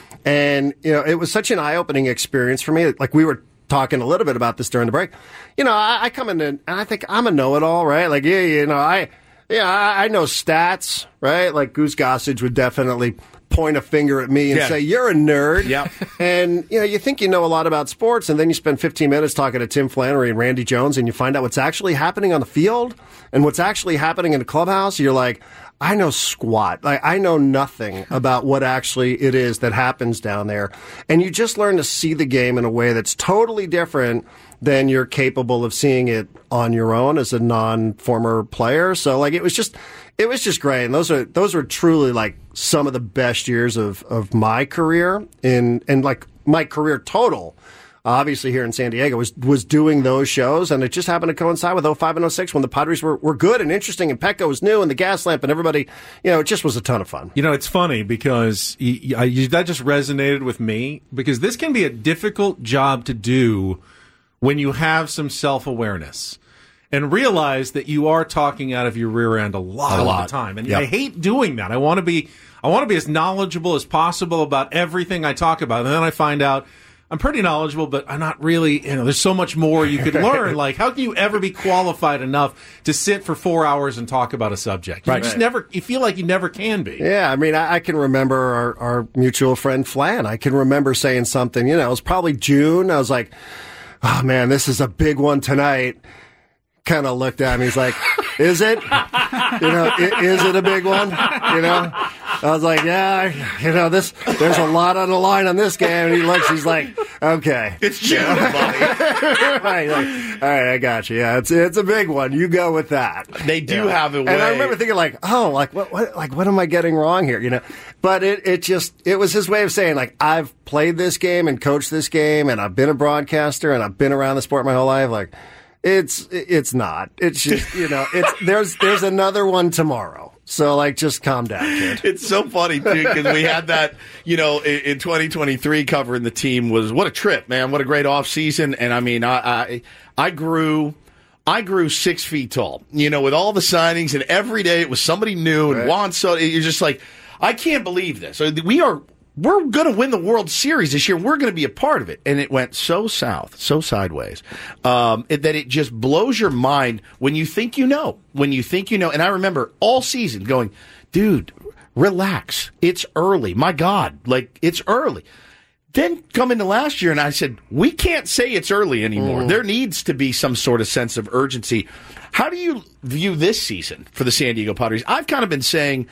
S8: And, you know, it was such an eye-opening experience for me. Like, we were talking a little bit about this during the break. You know, I, I come in and I think I'm a know-it-all, right? Like, yeah, you know, I, yeah, I, I know stats, right? Like, Goose Gossage would definitely point a finger at me and
S5: yeah.
S8: say, you're a nerd.
S5: Yep.
S8: And, you know, you think you know a lot about sports, and then you spend fifteen minutes talking to Tim Flannery and Randy Jones, and you find out what's actually happening on the field and what's actually happening in the clubhouse. You're like, I know squat. Like, I know nothing about what actually it is that happens down there. And you just learn to see the game in a way that's totally different than you're capable of seeing it on your own as a non-former player. So, like, it was just, it was just great. And those are, those were truly, like, some of the best years of, of my career in, and, like, my career total. Obviously, here in San Diego, was was doing those shows, and it just happened to coincide with oh five and oh six when the Padres were, were good and interesting, and Petco was new, and the gas lamp, and everybody, you know, it just was a ton of fun.
S7: You know, it's funny because you, you, that just resonated with me, because this can be a difficult job to do when you have some self-awareness and realize that you are talking out of your rear end a lot,
S5: a
S7: of
S5: lot.
S7: the time. And
S5: yep.
S7: I hate doing that. I want to be I want to be as knowledgeable as possible about everything I talk about, and then I find out I'm pretty knowledgeable, but I'm not really, you know, there's so much more you could learn. Like, how can you ever be qualified enough to sit for four hours and talk about a subject? You
S8: Right.
S7: just never, you feel like you never can be.
S8: Yeah, I mean, I, I can remember our, our mutual friend Flan. I can remember saying something, you know, it was probably June. I was like, oh man, this is a big one tonight. Kind of looked at me. He's like, is it? You know, i- is it a big one? You know? I was like, yeah, you know, this, there's a lot on the line on this game. And he looks, he's like, okay.
S5: It's June, buddy.
S8: Right, like, all right, I got you. Yeah, it's it's a big one. You go with that.
S5: They do
S8: Yeah.
S5: have a way.
S8: And I remember thinking, like, oh, like what, what, like what am I getting wrong here? You know, but it it just it was his way of saying, like, I've played this game and coached this game, and I've been a broadcaster, and I've been around the sport my whole life. Like, it's it's not. It's just, you know, it's there's there's another one tomorrow. So, like, just calm down, kid.
S5: It's so funny, too, because we had that, you know, in, in twenty twenty-three covering the team was, what a trip, man. What a great offseason. And, I mean, I, I I grew I grew six feet tall, you know, with all the signings, and every day it was somebody new. And
S8: Right.
S5: Juan Soto, you're just like, I can't believe this. So we are, we're going to win the World Series this year. We're going to be a part of it. And it went so south, so sideways, um, it, that it just blows your mind when you think you know, when you think you know. And I remember all season going, dude, relax. It's early. My God, like, it's early. Then come into last year, and I said, we can't say it's early anymore.
S8: Mm.
S5: There needs to be some sort of sense of urgency. How do you view this season for the San Diego Padres? I've kind of been saying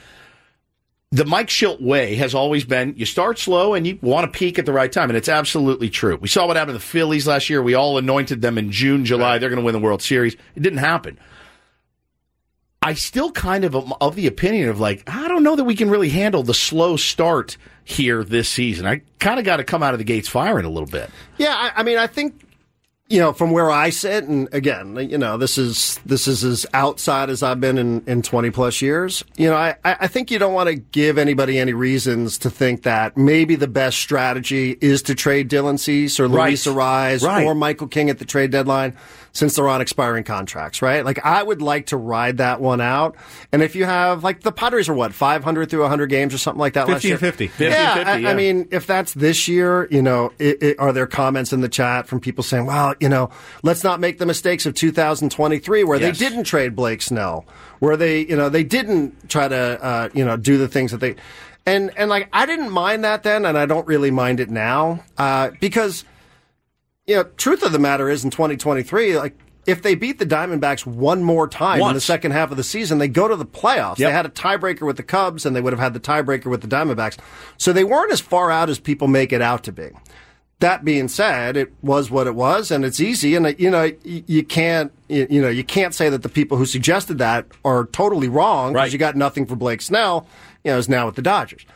S5: the Mike Schilt way has always been you start slow and you want to peak at the right time, and it's absolutely true. We saw what happened to the Phillies last year. We all anointed them in June, July. They're going to win the World Series. It didn't happen. I still kind of am of the opinion of, like, I don't know that we can really handle the slow start here this season. I kind of got to come out of the gates firing a little bit.
S8: Yeah, I, I mean, I think, you know, from where I sit, and again, you know, this is this is as outside as I've been in, in twenty plus years. You know, I, I think you don't want to give anybody any reasons to think that maybe the best strategy is to trade Dylan Cease or
S5: Right.
S8: Luis Arraez
S5: Right.
S8: or Michael King at the trade deadline, since they're on expiring contracts, right? Like, I would like to ride that one out. And if you have, like, the Padres are what, five hundred through one hundred games or something like that last
S7: fifty
S8: year?
S7: and fifty.
S5: fifty
S8: yeah,
S5: fifty,
S8: I,
S5: yeah.
S8: I mean, if that's this year, you know, it, it, are there comments in the chat from people saying, well, you know, let's not make the mistakes of two thousand twenty-three where
S5: Yes.
S8: they didn't trade Blake Snell, where they, you know, they didn't try to, uh, you know, do the things that they, and, and like, I didn't mind that then, and I don't really mind it now, uh, because, you know, truth of the matter is in twenty twenty-three, like, if they beat the Diamondbacks one more time in the
S5: Once.
S8: second half of the season, they go to the playoffs.
S5: Yep.
S8: They had a tiebreaker with the Cubs, and they would have had the tiebreaker with the Diamondbacks. So they weren't as far out as people make it out to be. That being said, it was what it was, and it's easy. And you know, you, you can't, you, you know, you can't say that the people who suggested that are totally wrong because
S5: Right.
S8: you got nothing for Blake Snell. You know, is now with the Dodgers.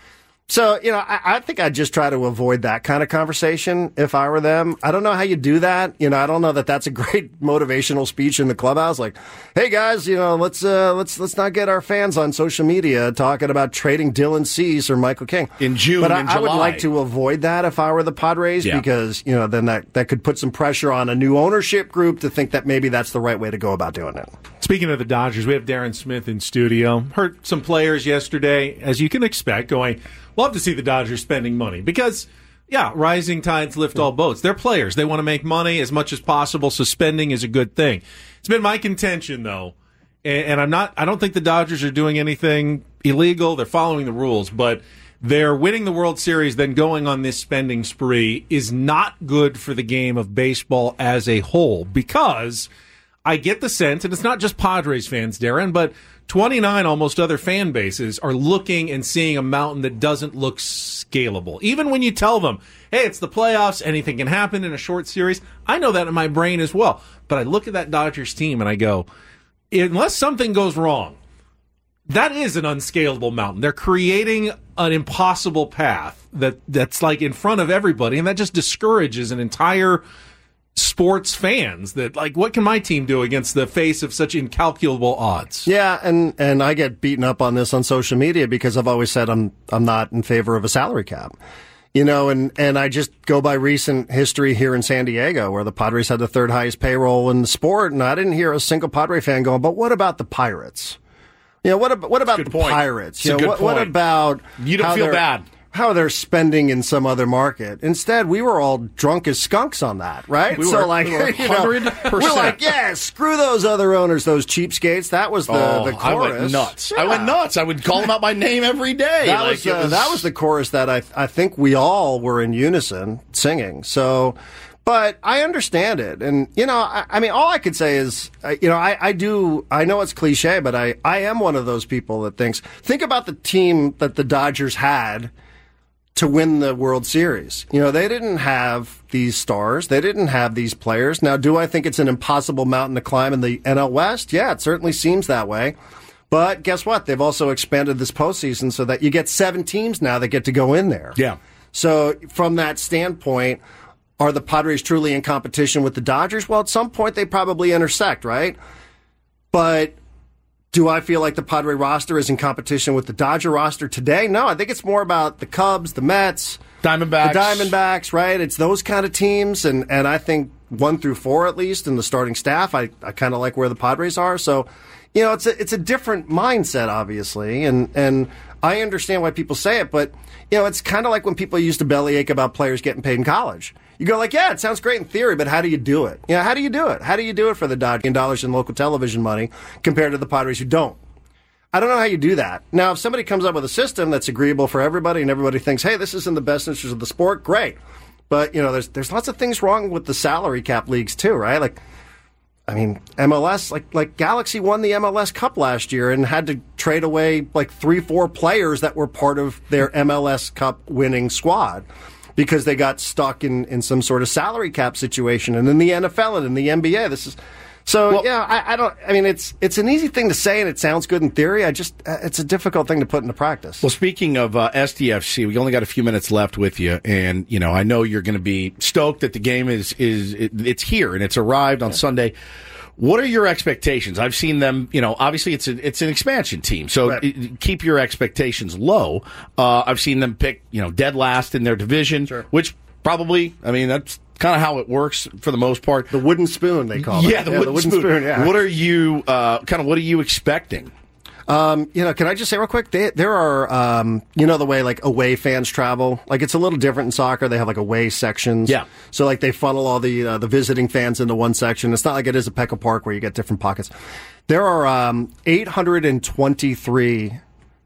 S8: So, you know, I, I think I'd just try to avoid that kind of conversation if I were them. I don't know how you do that. You know, I don't know that that's a great motivational speech in the clubhouse. Like, hey guys, you know, let's uh, let's let's not get our fans on social media talking about trading Dylan Cease or Michael King
S5: in June.
S8: But I,
S5: in
S8: I would
S5: July.
S8: like to avoid that if I were the Padres,
S5: yeah.
S8: because you know then that that could put some pressure on a new ownership group to think that maybe that's the right way to go about doing it.
S7: Speaking of the Dodgers, we have Darren Smith in studio. Heard some players yesterday, as you can expect, going, love to see the Dodgers spending money because, yeah, rising tides lift all boats. They're players. They want to make money as much as possible, so spending is a good thing. It's been my contention, though, and I'm not, I don't think the Dodgers are doing anything illegal. They're following the rules, but they're winning the World Series, then going on this spending spree is not good for the game of baseball as a whole because I get the sense, and it's not just Padres fans, Darren, but twenty-nine almost other fan bases are looking and seeing a mountain that doesn't look scalable. Even when you tell them, hey, it's the playoffs, anything can happen in a short series. I know that in my brain as well. But I look at that Dodgers team and I go, unless something goes wrong, that is an unscalable mountain. They're creating an impossible path that that's like in front of everybody, and that just discourages an entire sports fans that, like, what can my team do against the face of such incalculable odds?
S8: Yeah, and, and I get beaten up on this on social media because I've always said I'm I'm not in favor of a salary cap. You know, and, and I just go by recent history here in San Diego where the Padres had the third highest payroll in the sport, and I didn't hear a single Padre fan going, but what about the Pirates? You know, what about, what about the
S5: point.
S8: Pirates?
S5: It's
S8: You
S5: a
S8: know,
S5: good
S8: what, what
S5: point.
S8: about
S5: You don't
S8: how
S5: feel
S8: they're-
S5: bad.
S8: how they're spending in some other market. Instead, we were all drunk as skunks on that, right?
S5: We
S8: so
S5: were-
S8: like,
S5: we were
S8: you know,
S5: one hundred percent.
S8: we're like, yeah, screw those other owners, those cheapskates. That was the,
S5: Oh,
S8: the chorus.
S5: I went nuts.
S8: Yeah.
S5: I went nuts. I would call them out by name every day.
S8: That,
S5: like,
S8: was,
S5: it
S8: uh, that was the chorus that I I think we all were in unison singing. So, but I understand it. And, you know, I, I mean, all I could say is, uh, you know, I, I do, I know it's cliche, but I, I am one of those people that thinks, think about the team that the Dodgers had to win the World Series. You know, they didn't have these stars. They didn't have these players. Now, do I think it's an impossible mountain to climb in the N L West? Yeah, it certainly seems that way. But guess what? They've also expanded this postseason so that you get seven teams now that get to go in there.
S5: Yeah.
S8: So from that standpoint, are the Padres truly in competition with the Dodgers? Well, at some point they probably intersect, right? But do I feel like the Padre roster is in competition with the Dodger roster today? No, I think it's more about the Cubs, the Mets,
S5: Diamondbacks.
S8: the Diamondbacks, right? It's those kind of teams, and, and I think one through four at least in the starting staff, I, I kind of like where the Padres are. So, you know, it's a, it's a different mindset, obviously, and, and I understand why people say it, but, you know, it's kind of like when people used to bellyache about players getting paid in college. You go like, yeah, it sounds great in theory, but how do you do it? You know, how do you do it? How do you do it for the Dodgers dollars in local television money compared to the Padres who don't? I don't know how you do that. Now, if somebody comes up with a system that's agreeable for everybody and everybody thinks, hey, this is in the best interest of the sport, great. But, you know, there's there's lots of things wrong with the salary cap leagues too, right? Like, I mean, M L S, like like Galaxy won the M L S Cup last year and had to trade away like three, four players that were part of their M L S Cup winning squad because they got stuck in, in some sort of salary cap situation. And in the N F L and in the N B A, this is so.
S5: Well,
S8: yeah, I, I don't. I mean, it's it's an easy thing to say and it sounds good in theory. I just uh, it's a difficult thing to put into practice.
S5: Well, speaking of uh, S D F C, we only got a few minutes left with you, and you know I know you're going to be stoked that the game is is it, it's here and it's arrived on yeah. Sunday. What are your expectations? I've seen them, you know, obviously it's a, it's an expansion team, so
S8: right.
S5: it, keep your expectations low. Uh, I've seen them pick, you know, dead last in their division,
S8: sure.
S5: which probably, I mean, that's kind of how it works for the most part.
S8: The wooden spoon, they call
S5: yeah,
S8: it.
S5: the
S8: yeah,
S5: wooden,
S8: the wooden
S5: spoon.
S8: spoon. Yeah.
S5: What are you, uh, kind of, what are you expecting?
S8: Um, you know, can I just say real quick? They, there are, um, you know, the way like away fans travel. Like it's a little different in soccer. They have like away sections.
S5: Yeah.
S8: So like they funnel all the uh, the visiting fans into one section. It's not like it is at Petco Park where you get different pockets. There are um, eight hundred twenty-three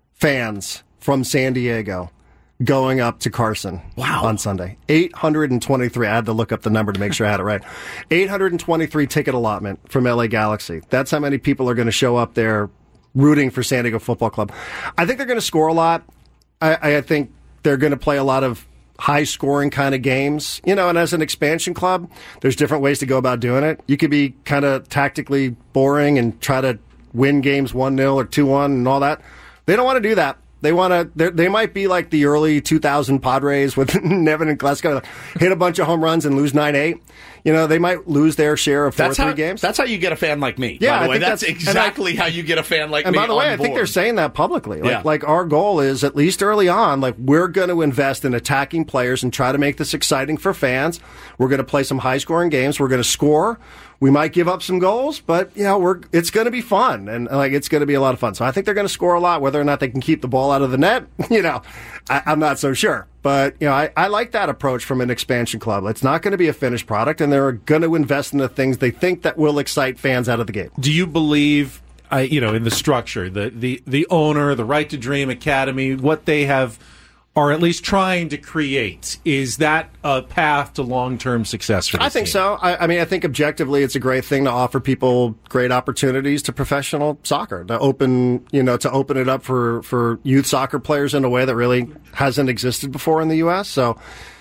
S8: fans from San Diego going up to Carson.
S5: Wow.
S8: On Sunday. eight hundred twenty-three. I had to look up the number to make sure I had it right. eight hundred twenty-three ticket allotment from L A Galaxy. That's how many people are going to show up there rooting for San Diego Football Club. I think they're going to score a lot. I, I think they're going to play a lot of high-scoring kind of games. You know, and as an expansion club, there's different ways to go about doing it. You could be kind of tactically boring and try to win games one nil or two one and all that. They don't want to do that. They want to. They might be like the early two thousand Padres with Nevin and Glesko, hit a bunch of home runs and lose nine eight. You know, they might lose their share of four
S5: that's
S8: three
S5: how,
S8: games.
S5: That's how you get a fan like me.
S8: Yeah,
S5: by the
S8: I
S5: way.
S8: think
S5: that's,
S8: that's
S5: exactly
S8: I,
S5: how you get a fan like
S8: and
S5: me.
S8: And by the way,
S5: on
S8: I think
S5: board.
S8: they're saying that publicly. Like,
S5: yeah.
S8: like our goal is, at least early on, like we're going to invest in attacking players and try to make this exciting for fans. We're going to play some high scoring games. We're going to score. We might give up some goals, but you know, we're it's going to be fun, and like it's going to be a lot of fun. So I think they're going to score a lot. Whether or not they can keep the ball out of the net, you know, I, I'm not so sure. But you know, I, I like that approach from an expansion club. It's not going to be a finished product, and they're going to invest in the things they think that will excite fans out of the game.
S7: Do you believe, I, you know, in the structure, the the the owner, the Right to Dream Academy, what they have, are at least trying to create? Is that a path to long-term success for this
S8: I think
S7: team?
S8: so. I, I mean, I think objectively it's a great thing to offer people great opportunities to professional soccer, to open, you know, to open it up for, for youth soccer players in a way that really hasn't existed before in the U S. So,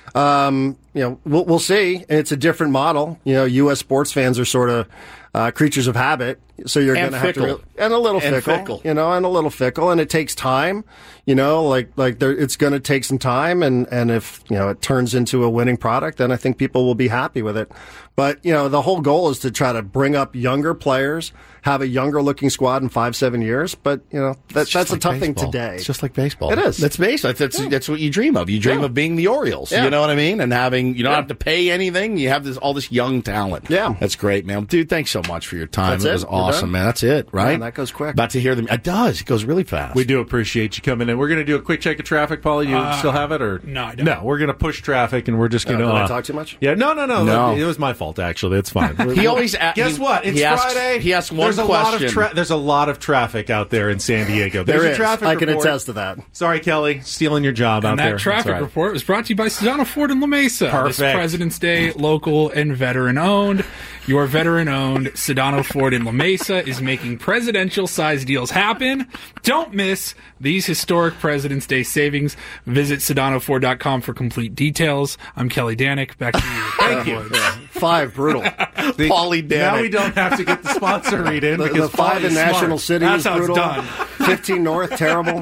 S8: um, you know, we'll, we'll see. It's a different model. You know, U S sports fans are sort of uh, creatures of habit. So you're going to have to, re- and a little
S5: and
S8: fickle,
S5: fickle,
S8: you know, and a little fickle, and it takes time, you know, like, like there, it's going to take some time. And, and if, you know, it turns into a winning product, then I think people will be happy with it. But, you know, the whole goal is to try to bring up younger players, have a younger looking squad in five, seven years. But, you know, that, that's
S5: like
S8: a tough
S5: baseball.
S8: thing today.
S5: It's just like baseball.
S8: It is.
S5: That's baseball. That's, yeah. that's what you dream of. You dream
S8: yeah.
S5: of being the Orioles.
S8: Yeah.
S5: You know what I mean? And having, you don't
S8: yeah.
S5: have to pay anything. You have this, all this young talent.
S8: Yeah.
S5: That's great, man. Dude, thanks so much for your time.
S8: That's
S5: it
S8: it.
S5: was
S8: We're
S5: awesome,
S8: done.
S5: man. That's it, right?
S8: Yeah, that goes quick.
S5: About to hear them. It does. It goes really fast.
S7: We do appreciate you coming in. We're going to do a quick check of traffic, Paul. You
S6: Uh,
S7: still have it? or
S6: no, I don't.
S7: No, we're going to push traffic, and we're just going to...
S8: Uh, did I
S7: uh,
S8: talk too much?
S7: Yeah, no, no, no.
S5: No.
S7: It was my fault, actually. It's fine.
S5: He always a-
S7: Guess
S5: he-
S7: what? It's
S5: he asks-
S7: Friday.
S5: he asks one
S7: there's a Lot of
S5: question.
S7: tra- there's a lot of traffic out there in San Diego. There's
S8: There
S7: a
S8: is.
S7: traffic
S8: I can
S7: report.
S8: attest to that.
S7: Sorry, Kelly, stealing your job out
S6: And
S7: there.
S6: that traffic
S7: That's right.
S6: report was brought to you by Sedano Ford in La Mesa.
S7: Perfect.
S6: This President's Day, local and veteran-owned. Your veteran-owned Sedano Ford in La Mesa is making presidential-sized deals happen. Don't miss these historic President's Day savings. Visit Sedano Ford dot com for complete details. I'm Kelly Danik. Back to you.
S7: Thank you.
S8: Five, brutal.
S7: The-
S5: Paulie Danik.
S7: Now we don't have to get the sponsor read in
S8: The,
S7: because
S8: the five
S7: Paul
S8: in
S7: is
S8: National
S7: smart.
S8: City
S6: That's
S8: is
S6: how it's
S8: brutal.
S6: done.
S8: fifteen North, terrible.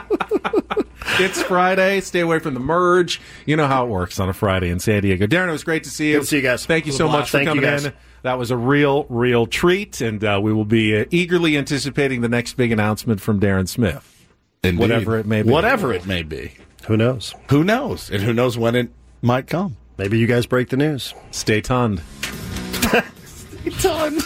S7: It's Friday. Stay away from the merge. You know how it works on a Friday in San Diego. Darren, it was great to see you.
S8: Good to see you guys.
S7: Thank you
S8: It was
S7: so
S8: a
S7: much
S8: blast.
S7: for
S8: Thank you,
S7: coming
S8: guys.
S7: in. That was a real, real treat, and uh, we will be uh, eagerly anticipating the next big announcement from Darren Smith.
S5: Indeed.
S7: Whatever it may be.
S5: Whatever it may be.
S8: Who knows?
S5: Who knows? And who knows when it might come.
S8: Maybe you guys break the news.
S7: Stay tuned.
S5: Done.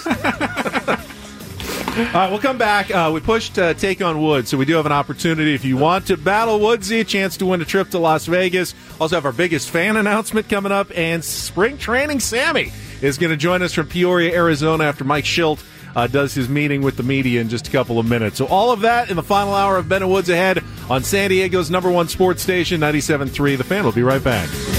S7: All right, we'll come back. Uh, we pushed uh, Take on Wood, so we do have an opportunity. If you want to battle Woodsy, a chance to win a trip to Las Vegas. Also have our biggest fan announcement coming up, and spring training Sammy is going to join us from Peoria, Arizona, after Mike Schilt uh, does his meeting with the media in just a couple of minutes. So all of that in the final hour of Ben and Woods ahead on San Diego's number one sports station, ninety-seven point three. The Fan will be right back.